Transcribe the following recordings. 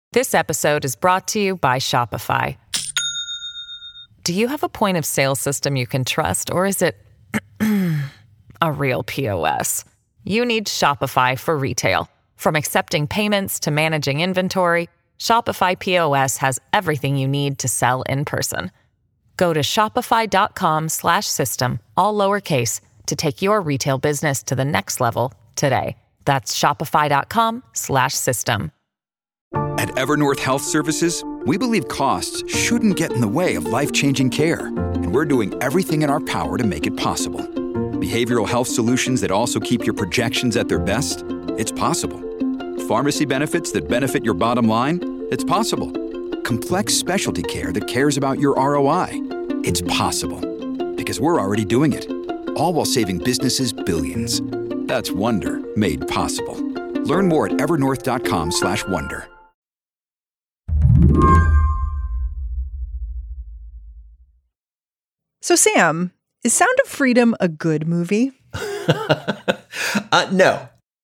This episode is brought to you by Shopify. Do you have a point of sale system you can trust, or is it a real POS? You need Shopify for retail. From accepting payments to managing inventory, Shopify POS has everything you need to sell in person. Go to shopify.com/system, all lowercase, to take your retail business to the next level today. That's shopify.com/system. At Evernorth Health Services, we believe costs shouldn't get in the way of life-changing care, and we're doing everything in our power to make it possible. Behavioral health solutions that also keep your projections at their best? It's possible. Pharmacy benefits that benefit your bottom line? It's possible. Complex specialty care that cares about your ROI? It's possible. Because we're already doing it. All while saving businesses billions. That's Wonder made possible. Learn more at evernorth.com/wonder. So, Sam, is Sound of Freedom a good movie? No.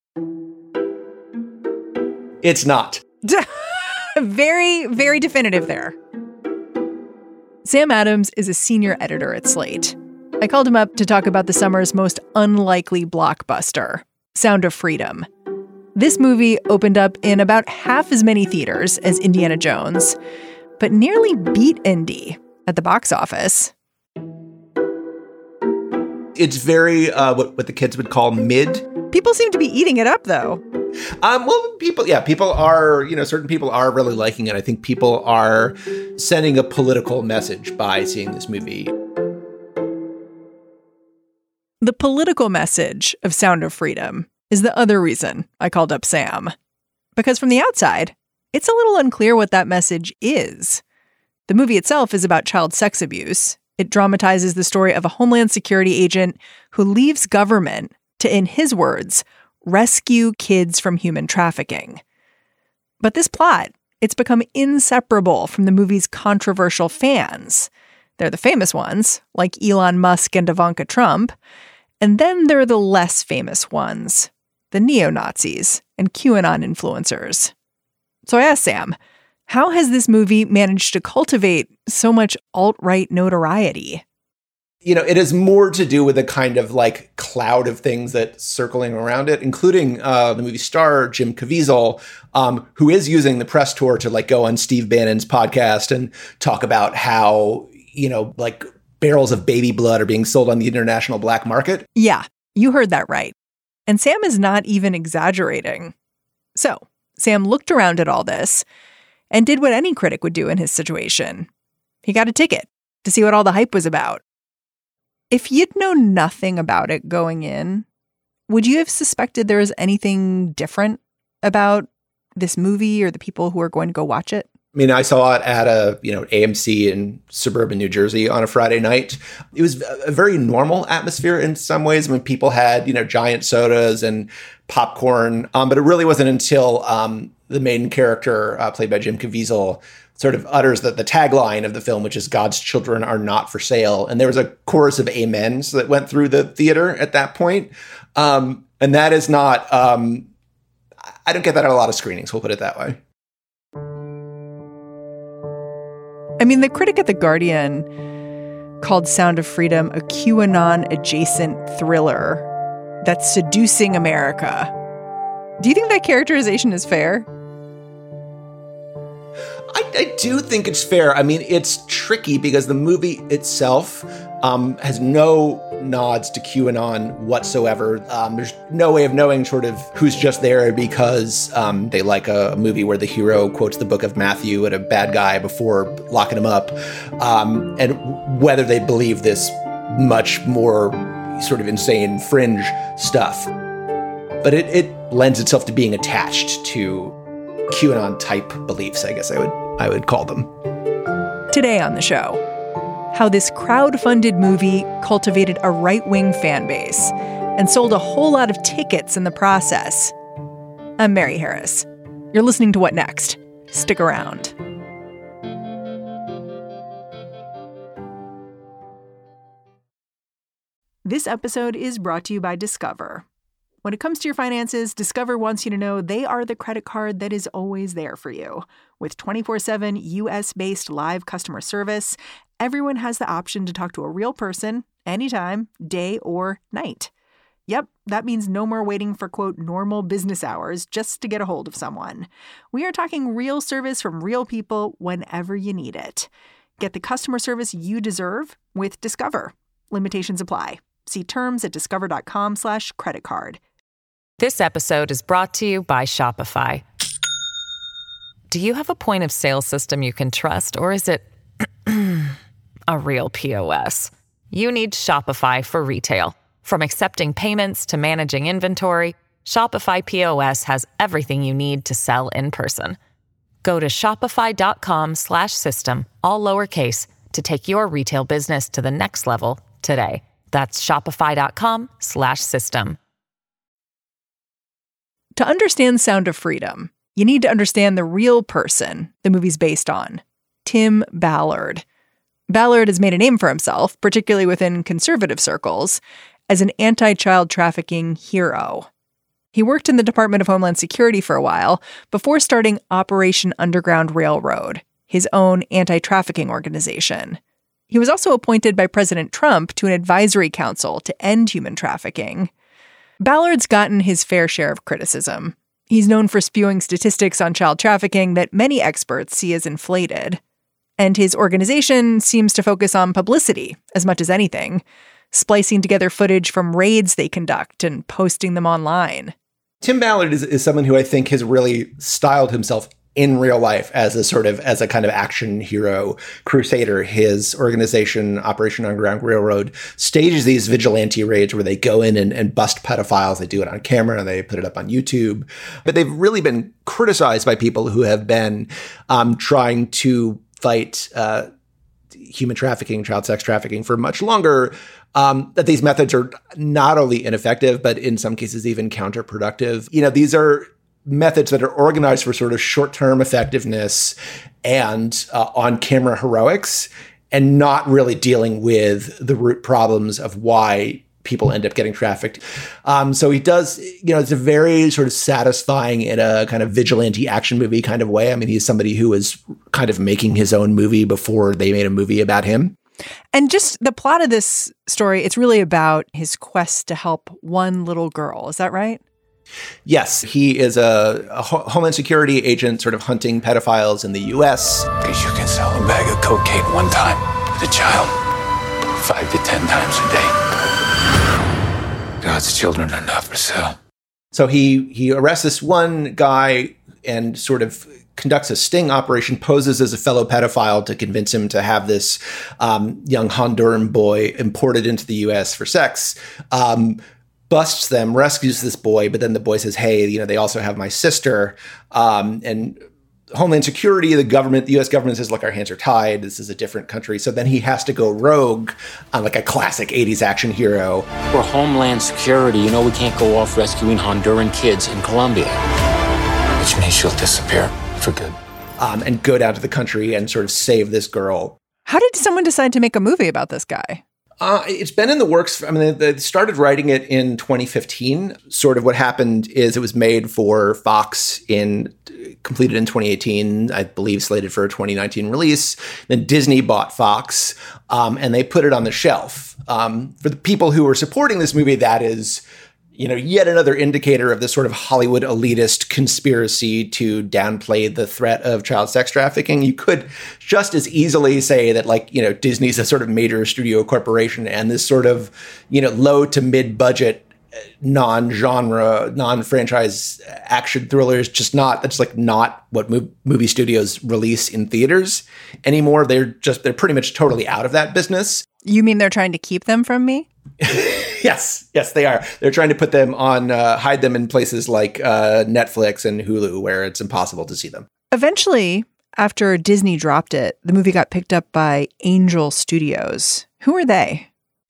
It's not. Very, very definitive there. Sam Adams is a senior editor at Slate. I called him up to talk about the summer's most unlikely blockbuster, Sound of Freedom. This movie opened up in about half as many theaters as Indiana Jones, but nearly beat Indy at the box office. It's very, what the kids would call mid. People seem to be eating it up, though. People are, certain people are really liking it. I think people are sending a political message by seeing this movie. The political message of Sound of Freedom is the other reason I called up Sam. Because from the outside, it's a little unclear what that message is. The movie itself is about child sex abuse. It dramatizes the story of a Homeland Security agent who leaves government to, in his words, rescue kids from human trafficking. But this plot, it's become inseparable from the movie's controversial fans. They're the famous ones, like Elon Musk and Ivanka Trump. And then there are the less famous ones, the neo-Nazis and QAnon influencers. So I asked Sam, how has this movie managed to cultivate so much alt-right notoriety? It has more to do with a kind of cloud of things that's circling around it, including the movie star Jim Caviezel, who is using the press tour to go on Steve Bannon's podcast and talk about how, barrels of baby blood are being sold on the international black market. Yeah, you heard that right. And Sam is not even exaggerating. So Sam looked around at all this and did what any critic would do in his situation. He got a ticket to see what all the hype was about. If you'd known nothing about it going in, would you have suspected there was anything different about this movie or the people who are going to go watch it? I mean, I saw it at AMC in suburban New Jersey on a Friday night. It was a very normal atmosphere in some ways. I mean, people had, giant sodas and popcorn, but it really wasn't until the main character, played by Jim Caviezel, sort of utters the tagline of the film, which is God's children are not for sale. And there was a chorus of amens that went through the theater at that point. And that is not, I don't get that at a lot of screenings, we'll put it that way. I mean, the critic at The Guardian called Sound of Freedom a QAnon-adjacent thriller that's seducing America. Do you think that characterization is fair? I do think it's fair. I mean, it's tricky because the movie itself has no nods to QAnon whatsoever. There's no way of knowing sort of who's just there because they like a movie where the hero quotes the book of Matthew at a bad guy before locking him up, and whether they believe this much more sort of insane fringe stuff. But it lends itself to being attached to QAnon-type beliefs, I guess I would call them. Today on the show, how this crowd-funded movie cultivated a right-wing fan base and sold a whole lot of tickets in the process. I'm Mary Harris. You're listening to What Next? Stick around. This episode is brought to you by Discover. When it comes to your finances, Discover wants you to know they are the credit card that is always there for you. With 24/7 U.S.-based live customer service, everyone has the option to talk to a real person anytime, day or night. Yep, that means no more waiting for, quote, normal business hours just to get a hold of someone. We are talking real service from real people whenever you need it. Get the customer service you deserve with Discover. Limitations apply. See terms at discover.com/creditcard. This episode is brought to you by Shopify. Do you have a point of sale system you can trust, or is it a real POS? You need Shopify for retail. From accepting payments to managing inventory, Shopify POS has everything you need to sell in person. Go to shopify.com/system, all lowercase, to take your retail business to the next level today. That's shopify.com/system. To understand Sound of Freedom, you need to understand the real person the movie's based on, Tim Ballard. Ballard has made a name for himself, particularly within conservative circles, as an anti-child trafficking hero. He worked in the Department of Homeland Security for a while before starting Operation Underground Railroad, his own anti-trafficking organization. He was also appointed by President Trump to an advisory council to end human trafficking. Ballard's gotten his fair share of criticism. He's known for spewing statistics on child trafficking that many experts see as inflated. And his organization seems to focus on publicity as much as anything, splicing together footage from raids they conduct and posting them online. Tim Ballard is someone who I think has really styled himself in real life as a kind of action hero crusader. His organization, Operation Underground Railroad, stages these vigilante raids where they go in and bust pedophiles. They do it on camera and they put it up on YouTube. But they've really been criticized by people who have been trying to fight human trafficking, child sex trafficking for much longer, that these methods are not only ineffective, but in some cases even counterproductive. You know, these are methods that are organized for sort of short-term effectiveness and on-camera heroics, and not really dealing with the root problems of why people end up getting trafficked. So he does, it's a very sort of satisfying in a kind of vigilante action movie kind of way. I mean, he's somebody who was kind of making his own movie before they made a movie about him. And just the plot of this story, it's really about his quest to help one little girl. Is that right? Yes, he is a Homeland Security agent sort of hunting pedophiles in the U.S. Because you can sell a bag of cocaine one time to a child 5 to 10 times a day. God's children are not for sale. So he arrests this one guy and sort of conducts a sting operation, poses as a fellow pedophile to convince him to have this young Honduran boy imported into the U.S. for sex. Busts them, rescues this boy, but then the boy says, hey, they also have my sister. And Homeland Security, the government, the U.S. government says, look, our hands are tied. This is a different country. So then he has to go rogue on like a classic 80s action hero. We're Homeland Security. We can't go off rescuing Honduran kids in Colombia. Which means she'll disappear for good. And go down to the country and sort of save this girl. How did someone decide to make a movie about this guy? It's been in the works. I mean, they started writing it in 2015. Sort of what happened is it was made for Fox completed in 2018, I believe slated for a 2019 release. Then Disney bought Fox, and they put it on the shelf. For the people who were supporting this movie, that is, yet another indicator of this sort of Hollywood elitist conspiracy to downplay the threat of child sex trafficking. You could just as easily say that, Disney's a sort of major studio corporation, and this sort of, low to mid-budget, non-genre, non-franchise action thriller is just that's not what movie studios release in theaters anymore. They're pretty much totally out of that business. You mean they're trying to keep them from me? Yes, they are. They're trying to put them on, hide them in places like Netflix and Hulu, where it's impossible to see them. Eventually, after Disney dropped it, the movie got picked up by Angel Studios. Who are they?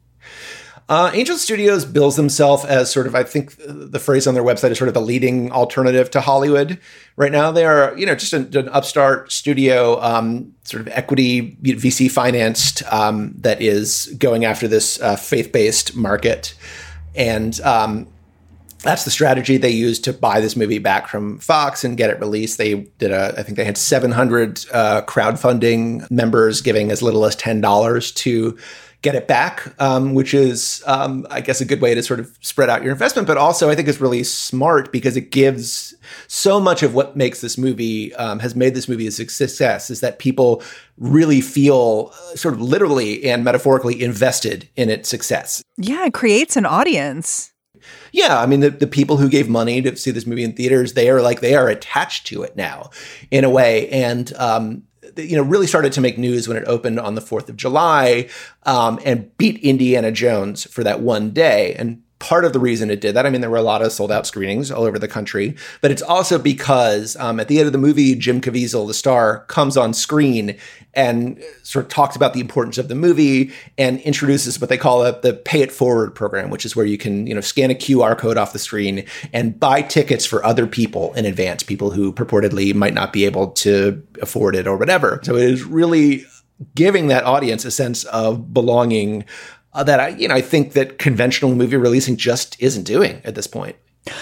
Angel Studios bills themselves as sort of, I think the phrase on their website is sort of the leading alternative to Hollywood right now. They are, just an upstart studio, sort of equity VC financed, that is going after this faith-based market. And That's the strategy they used to buy this movie back from Fox and get it released. They did I think they had 700 crowdfunding members giving as little as $10 to get it back, which is, I guess, a good way to sort of spread out your investment. But also, I think it's really smart because it gives so much of what makes this movie, has made this movie a success, is that people really feel sort of literally and metaphorically invested in its success. Yeah, it creates an audience. Yeah, I mean, the people who gave money to see this movie in theaters, they are attached to it now in a way. And, really started to make news when it opened on the 4th of July and beat Indiana Jones for that one day. And part of the reason it did that, I mean, there were a lot of sold out screenings all over the country, but it's also because at the end of the movie, Jim Caviezel, the star, comes on screen and sort of talks about the importance of the movie and introduces what they call the Pay It Forward program, which is where you can, scan a QR code off the screen and buy tickets for other people in advance, people who purportedly might not be able to afford it or whatever. So it is really giving that audience a sense of belonging that I think that conventional movie releasing just isn't doing at this point.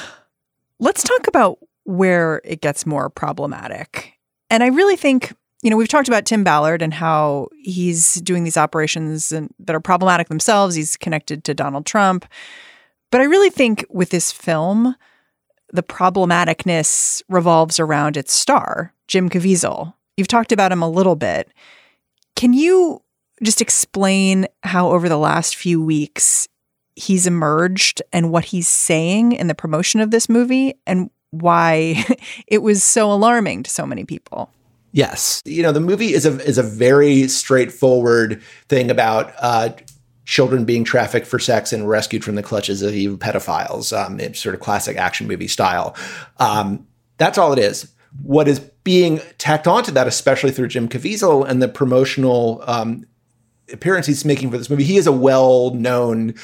Let's talk about where it gets more problematic. And I really think, we've talked about Tim Ballard and how he's doing these operations that are problematic themselves. He's connected to Donald Trump. But I really think with this film, the problematicness revolves around its star, Jim Caviezel. You've talked about him a little bit. Can you just explain how over the last few weeks he's emerged and what he's saying in the promotion of this movie and why it was so alarming to so many people? Yes. The movie is a very straightforward thing about children being trafficked for sex and rescued from the clutches of evil pedophiles. It's sort of classic action movie style. That's all it is. What is being tacked onto that, especially through Jim Caviezel and the promotional appearance he's making for this movie, he is a well-known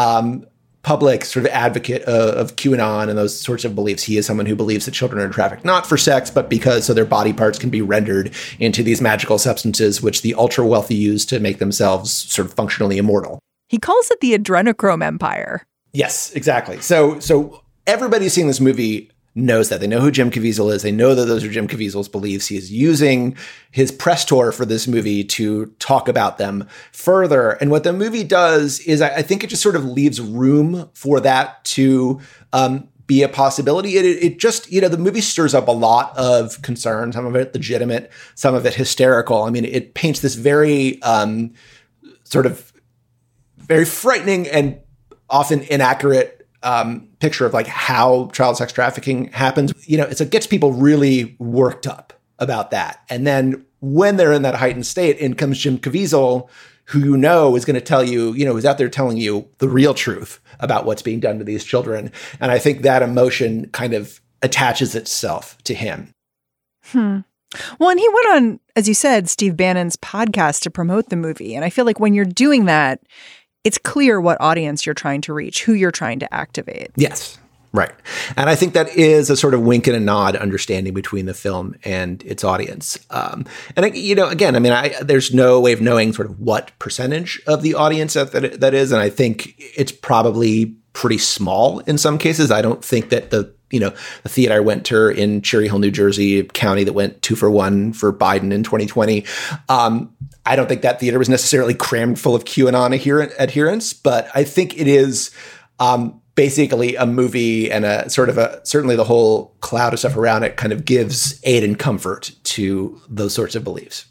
public sort of advocate of QAnon and those sorts of beliefs. He is someone who believes that children are trafficked not for sex, but because so their body parts can be rendered into these magical substances, which the ultra wealthy use to make themselves sort of functionally immortal. He calls it the adrenochrome empire. Yes, exactly. So everybody seeing this movie knows that. They know who Jim Caviezel is. They know that those are Jim Caviezel's beliefs. He is using his press tour for this movie to talk about them further. And what the movie does is I think it just sort of leaves room for that to be a possibility. It just, the movie stirs up a lot of concern, some of it legitimate, some of it hysterical. I mean, it paints this very sort of very frightening and often inaccurate picture of like how child sex trafficking happens. It gets people really worked up about that. And then when they're in that heightened state, in comes Jim Caviezel, who is going to tell you, who's out there telling you the real truth about what's being done to these children. And I think that emotion kind of attaches itself to him. Well, and he went on, as you said, Steve Bannon's podcast to promote the movie. And I feel like when you're doing that, it's clear what audience you're trying to reach, who you're trying to activate. Yes, right. And I think that is a sort of wink and a nod understanding between the film and its audience. And, again, I mean, there's no way of knowing sort of what percentage of the audience that is. And I think it's probably pretty small in some cases. I don't think that the theater I went to in Cherry Hill, New Jersey, a county that went 2-for-1 for Biden in 2020. I don't think that theater was necessarily crammed full of QAnon adherents, but I think it is basically a movie and a sort of certainly the whole cloud of stuff around it kind of gives aid and comfort to those sorts of beliefs.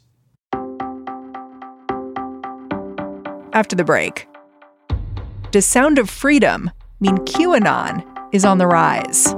After the break, does Sound of Freedom mean QAnon is on the rise?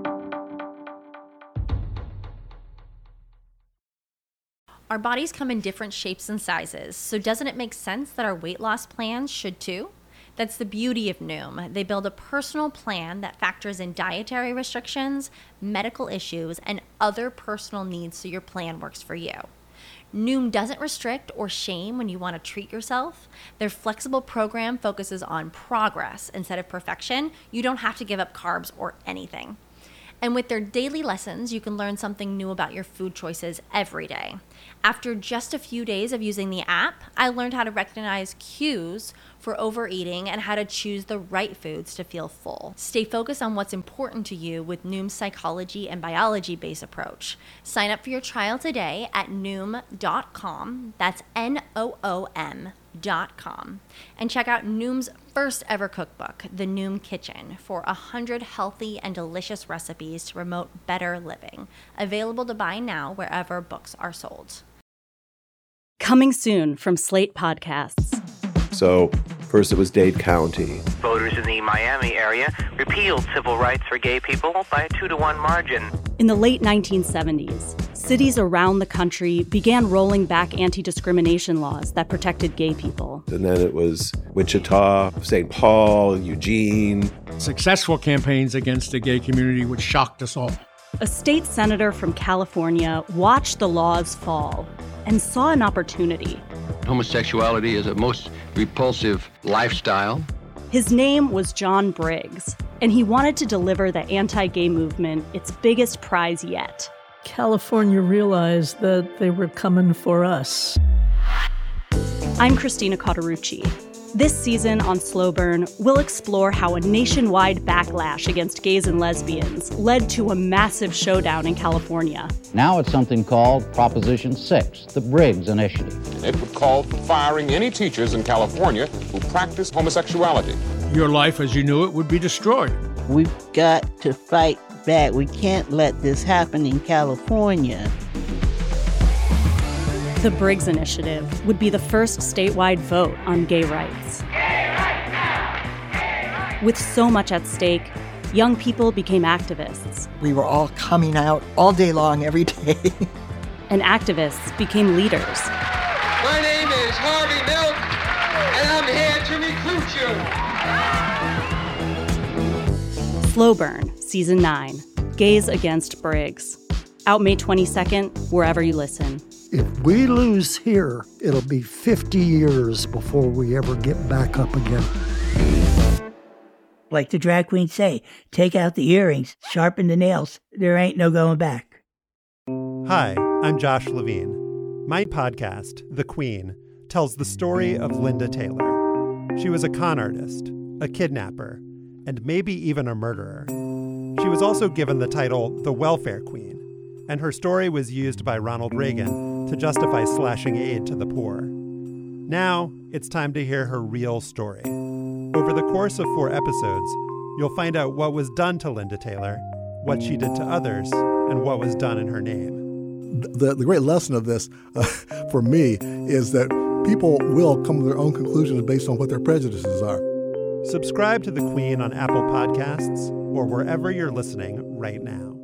Our bodies come in different shapes and sizes, so doesn't it make sense that our weight loss plans should too? That's the beauty of Noom. They build a personal plan that factors in dietary restrictions, medical issues, and other personal needs so your plan works for you. Noom doesn't restrict or shame when you want to treat yourself. Their flexible program focuses on progress instead of perfection. You don't have to give up carbs or anything. And with their daily lessons, you can learn something new about your food choices every day. After just a few days of using the app, I learned how to recognize cues for overeating and how to choose the right foods to feel full. Stay focused on what's important to you with Noom's psychology and biology-based approach. Sign up for your trial today at Noom.com. That's Noom.com. And check out Noom's first ever cookbook, The Noom Kitchen, for 100 healthy and delicious recipes to promote better living. Available to buy now wherever books are sold. Coming soon from Slate Podcasts. So, first it was Dade County. Voters in the Miami area repealed civil rights for gay people by a 2-to-1 margin. In the late 1970s, cities around the country began rolling back anti-discrimination laws that protected gay people. And then it was Wichita, St. Paul, Eugene. Successful campaigns against the gay community, which shocked us all. A state senator from California watched the laws fall and saw an opportunity. Homosexuality is a most repulsive lifestyle. His name was John Briggs, and he wanted to deliver the anti-gay movement its biggest prize yet. California realized that they were coming for us. I'm Christina Cauterucci. This season on Slow Burn, we'll explore how a nationwide backlash against gays and lesbians led to a massive showdown in California. Now it's something called Proposition 6, the Briggs Initiative. It would call for firing any teachers in California who practice homosexuality. Your life as you knew it would be destroyed. We've got to fight back. We can't let this happen in California. The Briggs Initiative would be the first statewide vote on gay rights. Gay rights now! Gay rights! With so much at stake, young people became activists. We were all coming out all day long, every day. And activists became leaders. My name is Harvey Milk, and I'm here to recruit you. Slow Burn, Season 9, Gays Against Briggs. Out May 22nd, wherever you listen. If we lose here, it'll be 50 years before we ever get back up again. Like the drag queens say, take out the earrings, sharpen the nails. There ain't no going back. Hi, I'm Josh Levine. My podcast, The Queen, tells the story of Linda Taylor. She was a con artist, a kidnapper, and maybe even a murderer. She was also given the title the Welfare Queen, and her story was used by Ronald Reagan to justify slashing aid to the poor. Now, it's time to hear her real story. Over the course of 4 episodes, you'll find out what was done to Linda Taylor, what she did to others, and what was done in her name. The great lesson of this, for me, is that people will come to their own conclusions based on what their prejudices are. Subscribe to The Queen on Apple Podcasts or wherever you're listening right now.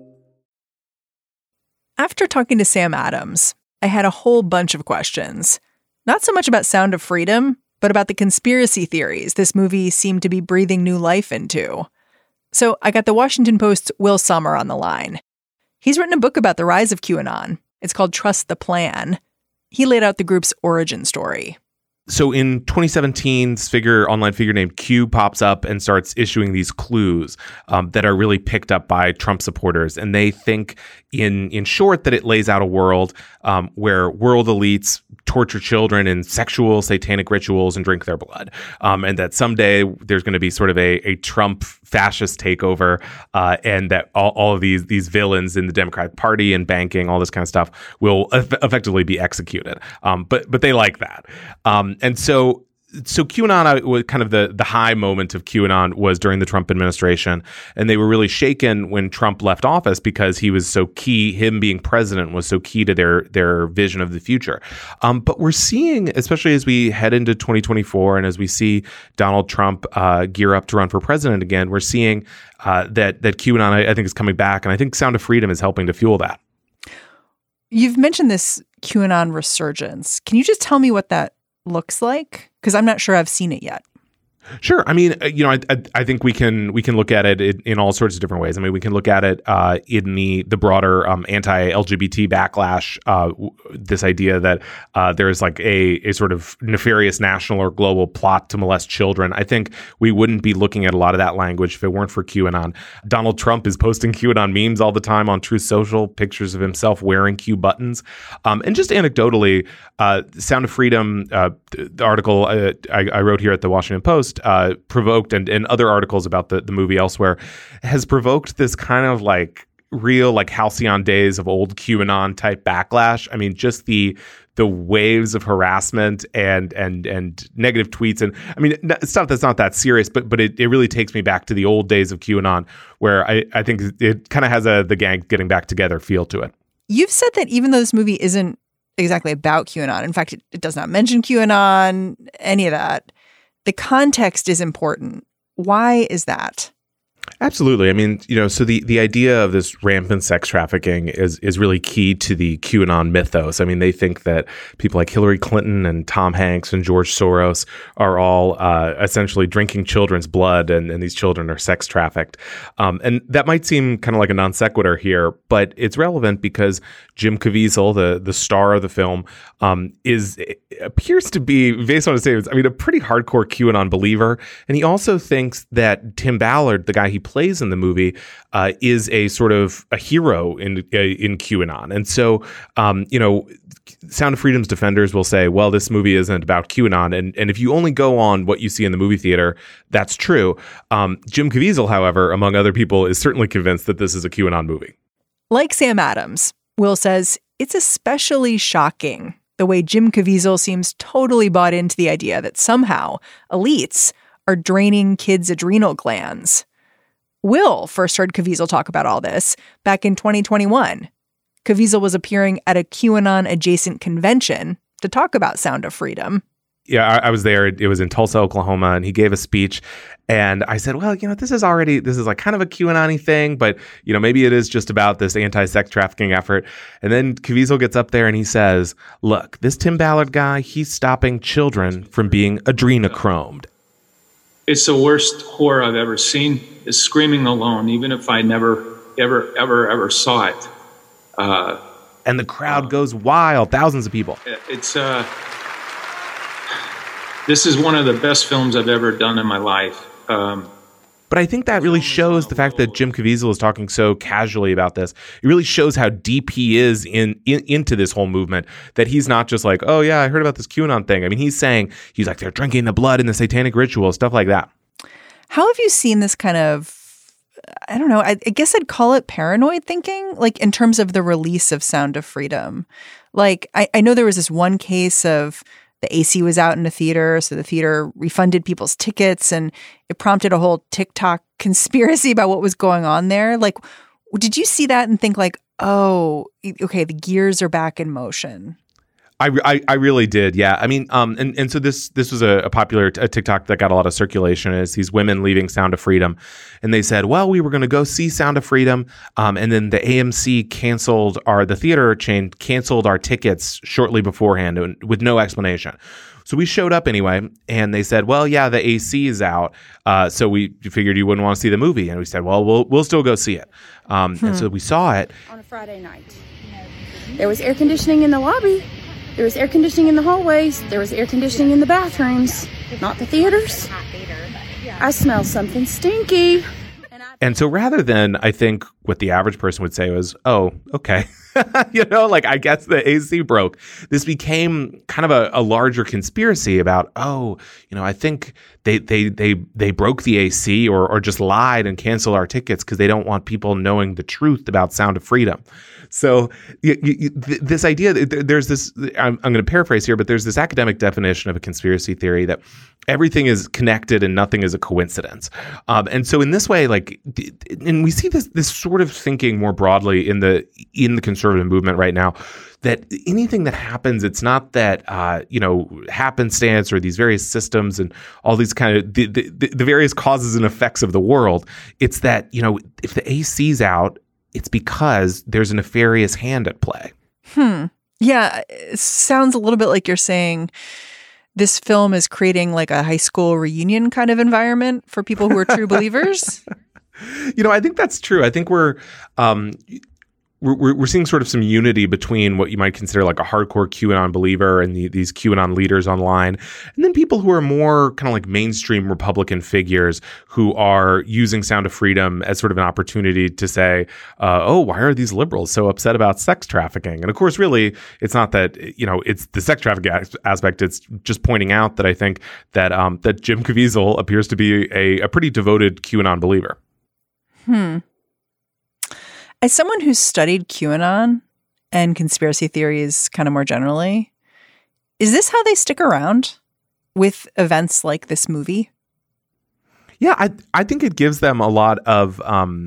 After talking to Sam Adams, I had a whole bunch of questions. Not so much about Sound of Freedom, but about the conspiracy theories this movie seemed to be breathing new life into. So I got the Washington Post's Will Sommer on the line. He's written a book about the rise of QAnon. It's called Trust the Plan. He laid out the group's origin story. So in 2017, this online figure named Q pops up and starts issuing these clues that are really picked up by Trump supporters. And they think, in short, that it lays out a world where world elites torture children in sexual satanic rituals and drink their blood. And that someday there's going to be sort of a Trump fascist takeover, and that all of these villains in the Democratic Party and banking, all this kind of stuff, will effectively be executed. But they like that. And so QAnon was kind of the high moment of QAnon was during the Trump administration. And they were really shaken when Trump left office because he was so key. Him being president was so key to their vision of the future. But we're seeing, especially as we head into 2024 and as we see Donald Trump gear up to run for president again, we're seeing that QAnon, I think, is coming back. And I think Sound of Freedom is helping to fuel that. You've mentioned this QAnon resurgence. Can you just tell me what that looks like? Because I'm not sure I've seen it yet. Sure. I mean, I think we can look at it in all sorts of different ways. I mean, we can look at it in the broader anti-LGBT backlash. This idea that there is like a sort of nefarious national or global plot to molest children. I think we wouldn't be looking at a lot of that language if it weren't for QAnon. Donald Trump is posting QAnon memes all the time on Truth Social, pictures of himself wearing Q buttons. And just anecdotally, Sound of Freedom, the article I wrote here at the Washington Post, provoked, and other articles about the movie elsewhere, has provoked this kind of like real like halcyon days of old QAnon type backlash. I mean, just the waves of harassment and negative tweets, and I mean stuff that's not that serious, but it really takes me back to the old days of QAnon, where I think it kind of has the gang getting back together feel to it. You've said that even though this movie isn't exactly about QAnon, in fact, it does not mention QAnon, any of that, the context is important. Why is that? Absolutely. I mean, so the idea of this rampant sex trafficking is really key to the QAnon mythos. I mean, they think that people like Hillary Clinton and Tom Hanks and George Soros are all essentially drinking children's blood, and these children are sex trafficked. And that might seem kind of like a non sequitur here, but it's relevant because Jim Caviezel, the star of the film, appears to be, based on his statements, I mean, a pretty hardcore QAnon believer. And he also thinks that Tim Ballard, the guy he plays in the movie, is a sort of a hero in QAnon. And so, Sound of Freedom's defenders will say, well, this movie isn't about QAnon. And if you only go on what you see in the movie theater, that's true. Jim Caviezel, however, among other people, is certainly convinced that this is a QAnon movie. Like Sam Adams, Will says it's especially shocking the way Jim Caviezel seems totally bought into the idea that somehow elites are draining kids' adrenal glands. Will first heard Caviezel talk about all this back in 2021. Caviezel was appearing at a QAnon-adjacent convention to talk about Sound of Freedom. Yeah, I was there. It was in Tulsa, Oklahoma, and he gave a speech. And I said, well, this is like kind of a QAnon-y thing, but, maybe it is just about this anti-sex trafficking effort. And then Caviezel gets up there and he says, look, this Tim Ballard guy, he's stopping children from being adrenochromed. It's the worst horror I've ever seen, is Screaming Alone, even if I never, ever saw it. And the crowd goes wild, thousands of people. This is one of the best films I've ever done in my life. But I think that really shows the fact that Jim Caviezel is talking so casually about this. It really shows how deep he is into this whole movement, that he's not just like, oh, yeah, I heard about this QAnon thing. I mean, he's like, they're drinking the blood in the satanic ritual, stuff like that. How have you seen this kind of, I don't know, I guess I'd call it paranoid thinking, like in terms of the release of Sound of Freedom? Like, I know there was this one case of the AC was out in the theater, so the theater refunded people's tickets, and it prompted a whole TikTok conspiracy about what was going on there. Like, did you see that and think like, oh, okay, the gears are back in motion? I really did, yeah. I mean, and so this was a popular TikTok that got a lot of circulation. Is these women leaving Sound of Freedom, and they said, well, we were going to go see Sound of Freedom, and then the AMC the theater chain canceled our tickets shortly beforehand with no explanation. So we showed up anyway, and they said, well, yeah, the AC is out, so we figured you wouldn't want to see the movie, and we said, well, we'll still go see it, and so we saw it on a Friday night. There was air conditioning in the lobby. There was air conditioning in the hallways. There was air conditioning in the bathrooms, not the theaters. I smell something stinky. And so rather than, I think, what the average person would say was, oh, okay, I guess the AC broke. This became kind of a larger conspiracy about, I think they broke the AC or just lied and canceled our tickets because they don't want people knowing the truth about Sound of Freedom. So this idea, there's this, I'm going to paraphrase here, but there's this academic definition of a conspiracy theory that everything is connected and nothing is a coincidence. And so in this way, and we see this sort of thinking more broadly in the conservative movement right now, that anything that happens, it's not that, happenstance or these various systems and all these kind of the various causes and effects of the world. It's that, if the AC's out, it's because there's a nefarious hand at play. Yeah, it sounds a little bit like you're saying this film is creating like a high school reunion kind of environment for people who are true believers? I think that's true. I think we're seeing sort of some unity between what you might consider like a hardcore QAnon believer and these QAnon leaders online, and then people who are more kind of like mainstream Republican figures who are using Sound of Freedom as sort of an opportunity to say, why are these liberals so upset about sex trafficking? And of course, really, it's not that, it's the sex trafficking aspect. It's just pointing out that I think that that Jim Caviezel appears to be a pretty devoted QAnon believer. As someone who's studied QAnon and conspiracy theories kind of more generally, is this how they stick around with events like this movie? Yeah, I think it gives them a lot of,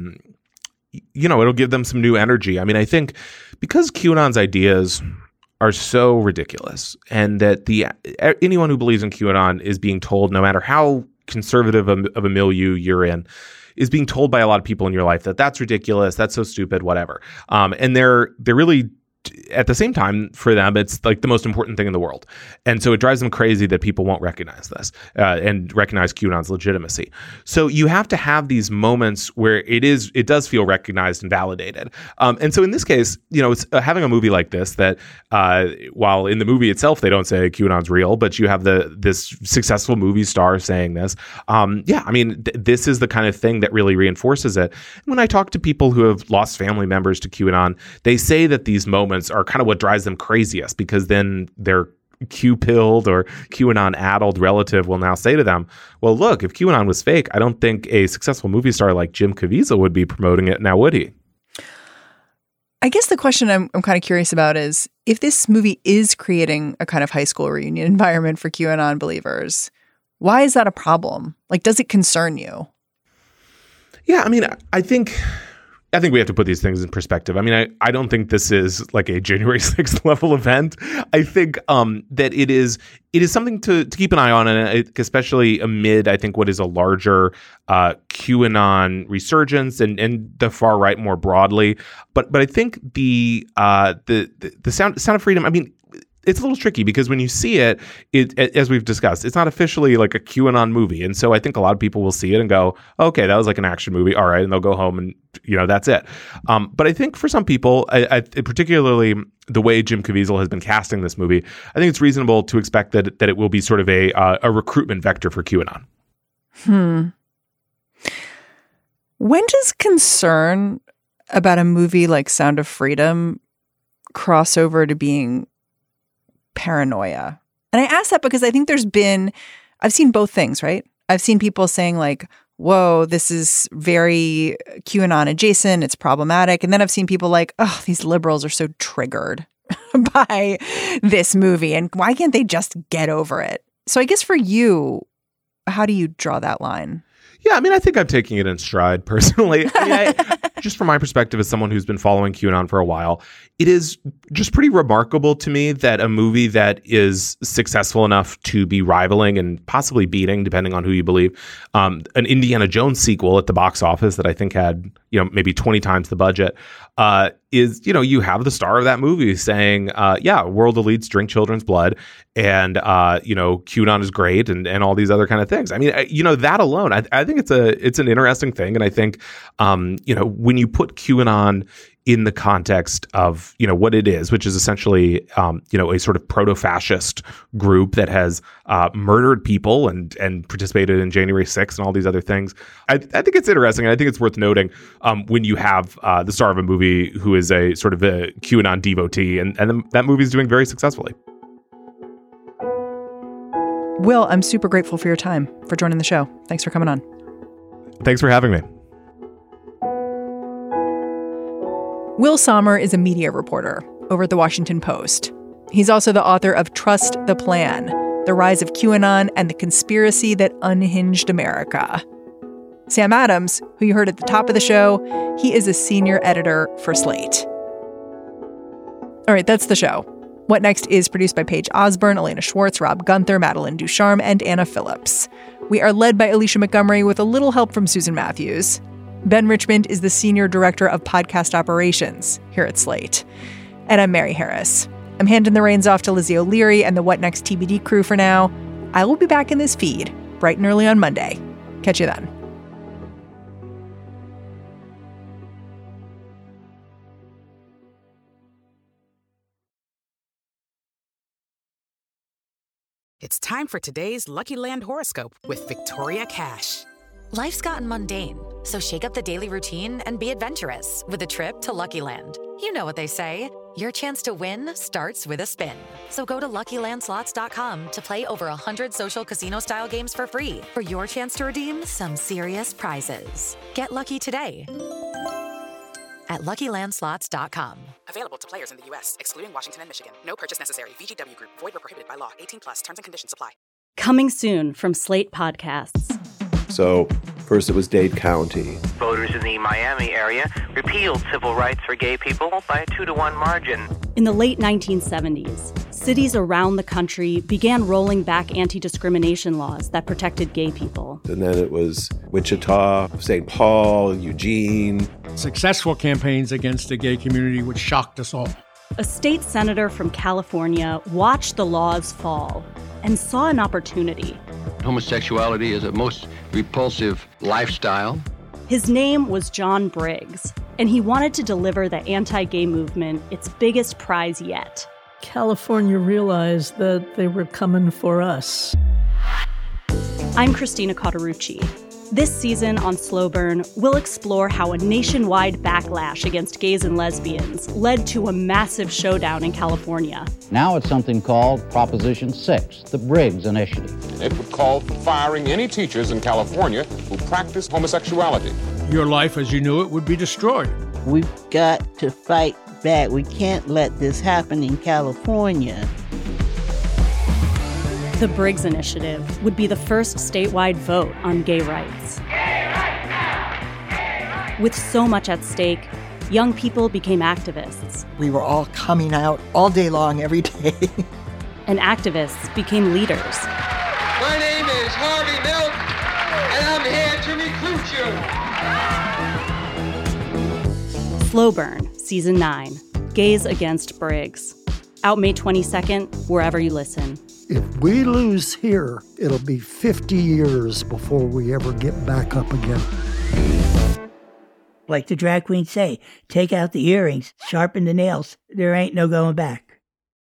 it'll give them some new energy. I mean, I think because QAnon's ideas are so ridiculous and that anyone who believes in QAnon is being told, no matter how conservative of a milieu you're in, is being told by a lot of people in your life that that's ridiculous, that's so stupid, whatever. And they're really, at the same time, for them, it's like the most important thing in the world. And so it drives them crazy that people won't recognize this and recognize QAnon's legitimacy. So you have to have these moments where it does feel recognized and validated. And so in this case, it's having a movie like this that while in the movie itself, they don't say QAnon's real, but you have this successful movie star saying this. This is the kind of thing that really reinforces it. When I talk to people who have lost family members to QAnon, they say that these moments are kind of what drives them craziest, because then their Q-pilled or QAnon-addled relative will now say to them, well, look, if QAnon was fake, I don't think a successful movie star like Jim Caviezel would be promoting it now, would he? I guess the question I'm kind of curious about is, if this movie is creating a kind of high school reunion environment for QAnon believers, why is that a problem? Like, does it concern you? Yeah, I think we have to put these things in perspective. I don't think this is like a January 6th level event. I think that it is something to keep an eye on, and especially amid, I think, what is a larger QAnon resurgence and the far right more broadly. But I think the Sound of Freedom, it's a little tricky because when you see it, as we've discussed, it's not officially like a QAnon movie. And so I think a lot of people will see it and go, okay, that was like an action movie. All right. And they'll go home and, that's it. But I think for some people, I particularly the way Jim Caviezel has been casting this movie, I think it's reasonable to expect that it will be sort of a recruitment vector for QAnon. When does concern about a movie like Sound of Freedom cross over to being paranoia? And I ask that because I think I've seen both things, right? I've seen people saying like, whoa, this is very QAnon adjacent, it's problematic. And then I've seen people like, oh, these liberals are so triggered by this movie, and why can't they just get over it? So I guess for you, how do you draw that line? Yeah, I think I'm taking it in stride personally. Just from my perspective as someone who's been following QAnon for a while, it is just pretty remarkable to me that a movie that is successful enough to be rivaling and possibly beating, depending on who you believe, an Indiana Jones sequel at the box office that I think had, maybe 20 times the budget, is, you have the star of that movie saying, world elites drink children's blood, and, QAnon is great, and all these other kind of things. That alone, I think it's an interesting thing. And I think, when you put QAnon in the context of, what it is, which is essentially, a sort of proto-fascist group that has murdered people and participated in January 6th and all these other things. I think it's interesting. And I think it's worth noting when you have the star of a movie who is a sort of a QAnon devotee, and that movie is doing very successfully. Will, I'm super grateful for your time, for joining the show. Thanks for coming on. Thanks for having me. Will Sommer is a media reporter over at The Washington Post. He's also the author of Trust the Plan, The Rise of QAnon and the Conspiracy That Unhinged America. Sam Adams, who you heard at the top of the show, he is a senior editor for Slate. All right, that's the show. What Next is produced by Paige Osborne, Elena Schwartz, Rob Gunther, Madeline Ducharme, and Anna Phillips. We are led by Alicia Montgomery with a little help from Susan Matthews. Ben Richmond is the Senior Director of Podcast Operations here at Slate. And I'm Mary Harris. I'm handing the reins off to Lizzie O'Leary and the What Next TBD crew for now. I will be back in this feed bright and early on Monday. Catch you then. It's time for today's Lucky Land horoscope with Victoria Cash. Life's gotten mundane, so shake up the daily routine and be adventurous with a trip to Lucky Land. You know what they say, your chance to win starts with a spin. So go to LuckyLandSlots.com to play over 100 social casino-style games for free for your chance to redeem some serious prizes. Get lucky today at LuckyLandSlots.com. Available to players in the U.S., excluding Washington and Michigan. No purchase necessary. VGW Group. Void where prohibited by law. 18+. Terms and conditions apply. Coming soon from Slate Podcasts. So, first it was Dade County. Voters in the Miami area repealed civil rights for gay people by a 2-to-1 margin. In the late 1970s, cities around the country began rolling back anti-discrimination laws that protected gay people. And then it was Wichita, St. Paul, Eugene. Successful campaigns against the gay community, which shocked us all. A state senator from California watched the laws fall and saw an opportunity. Homosexuality is a most repulsive lifestyle. His name was John Briggs, and he wanted to deliver the anti-gay movement its biggest prize yet. California realized that they were coming for us. I'm Christina Cauterucci. This season on Slow Burn, we'll explore how a nationwide backlash against gays and lesbians led to a massive showdown in California. Now it's something called Proposition 6, the Briggs Initiative. It would call for firing any teachers in California who practice homosexuality. Your life as you knew it would be destroyed. We've got to fight back. We can't let this happen in California. The Briggs Initiative would be the first statewide vote on gay rights. Gay rights now! Gay rights! With so much at stake, young people became activists. We were all coming out all day long, every day. And activists became leaders. My name is Harvey Milk, and I'm here to recruit you. Slow Burn, Season 9, Gays Against Briggs. Out May 22nd, wherever you listen. If we lose here, it'll be 50 years before we ever get back up again. Like the drag queens say, take out the earrings, sharpen the nails. There ain't no going back.